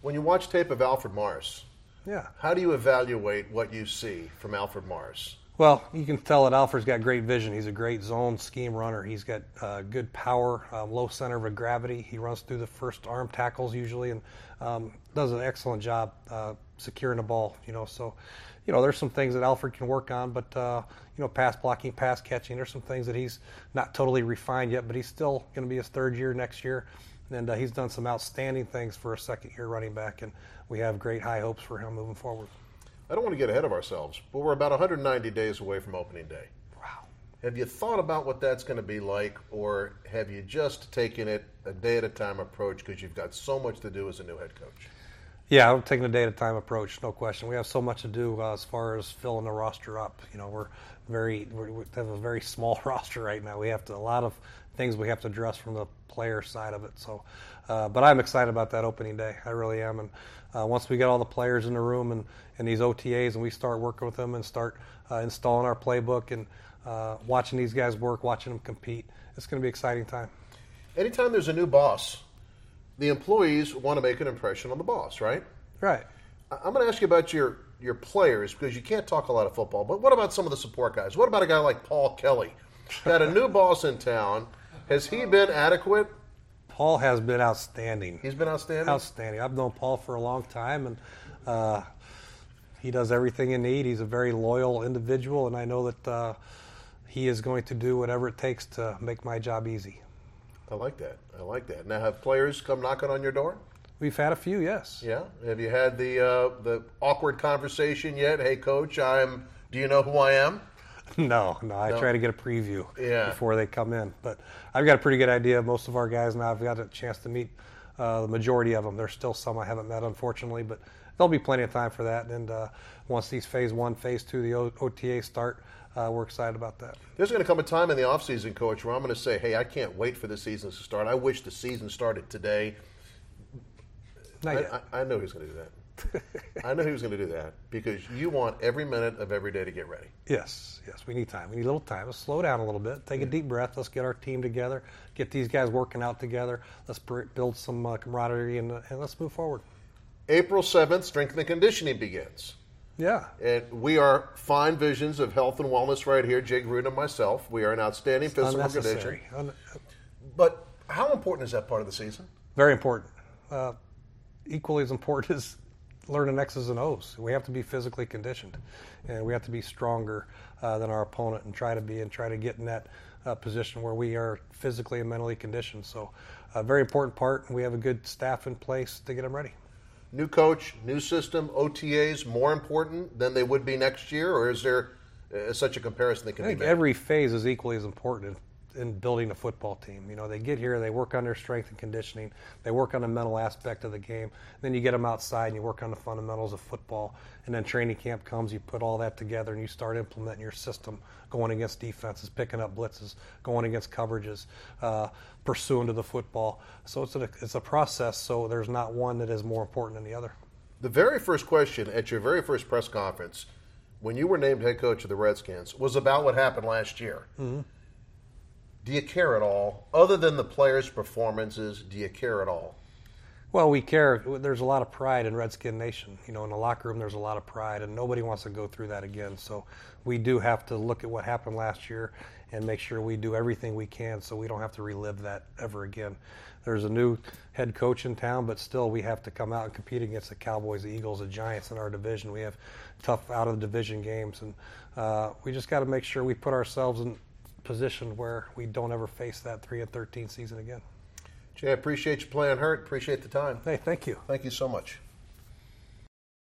When you watch tape of Alfred Morris, Yeah. how do you evaluate what you see from Alfred Morris? Well, you can tell that Alfred's got great vision. He's a great zone scheme runner. He's got good power, low center of gravity. He runs through the first arm tackles usually, and does an excellent job securing the ball. So there's some things that Alfred can work on, but pass blocking, pass catching. There's some things that he's not totally refined yet, but he's still going to be his third year next year, and he's done some outstanding things for a second-year running back, and we have great high hopes for him moving forward. I don't want to get ahead of ourselves, but we're about 190 days away from opening day. Wow. Have you thought about what that's going to be like, or have you just taken it a day at a time approach because you've got so much to do as a new head coach? Yeah, I'm taking a day at a time approach, no question. We have so much to do as far as filling the roster up. We have a very small roster right now. We have a lot of things we have to address from the player side of it. So, but I'm excited about that opening day. I really am. And once we get all the players in the room and these OTAs, and we start working with them and start installing our playbook and watching these guys work, watching them compete, it's going to be an exciting time. Anytime there's a new boss, the employees want to make an impression on the boss, right? Right. I'm going to ask you about your players because you can't talk a lot of football, but what about some of the support guys? What about a guy like Paul Kelly? Got a new boss in town. Has he been adequate? Paul has been outstanding. He's been outstanding? Outstanding. I've known Paul for a long time, and he does everything you need. He's a very loyal individual, and I know that he is going to do whatever it takes to make my job easy. I like that. Now, have players come knocking on your door? We've had a few, yes. Yeah. Have you had the awkward conversation yet? Hey, Coach, do you know who I am? No. I try to get a preview Yeah. before they come in. But I've got a pretty good idea of most of our guys now. I've got a chance to meet the majority of them. There's still some I haven't met, unfortunately, but there'll be plenty of time for that. And once these Phase 1, Phase 2, the OTA start, we're excited about that. There's going to come a time in the offseason, Coach, where I'm going to say, hey, I can't wait for the season to start. I wish the season started today. Not yet. I know he's going to do that. I know he was going to do that because you want every minute of every day to get ready. Yes, we need time. We need a little time. Let's slow down a little bit. Take a deep breath. Let's get our team together. Get these guys working out together. Let's build some camaraderie and let's move forward. April 7th, strength and conditioning begins. Yeah. And we are fine visions of health and wellness right here, Jake Gruden and myself. We are an outstanding physical condition. But how important is that part of the season? Very important. Equally as important as learning X's and O's. We have to be physically conditioned, and we have to be stronger than our opponent and try to get in that position where we are physically and mentally conditioned. So a very important part, and we have a good staff in place to get them ready. New coach, new system, OTAs more important than they would be next year, or is there such a comparison that can be made? I think every phase is equally as important in building a football team. They get here, they work on their strength and conditioning, they work on the mental aspect of the game, then you get them outside and you work on the fundamentals of football, and then training camp comes, you put all that together and you start implementing your system, going against defenses, picking up blitzes, going against coverages, pursuing to the football. So it's a process, so there's not one that is more important than the other. The very first question at your very first press conference when you were named head coach of the Redskins was about what happened last year. Mm-hmm. Do you care at all? Other than the players' performances, do you care at all? Well, we care. There's a lot of pride in Redskin Nation. In the locker room there's a lot of pride, and nobody wants to go through that again. So we do have to look at what happened last year and make sure we do everything we can so we don't have to relive that ever again. There's a new head coach in town, but still we have to come out and compete against the Cowboys, the Eagles, the Giants in our division. We have tough out-of-division games, and we just got to make sure we put ourselves in position where we don't ever face that 3-13 season again. Jay, I appreciate you playing hurt. Appreciate the time. Hey, thank you. Thank you so much.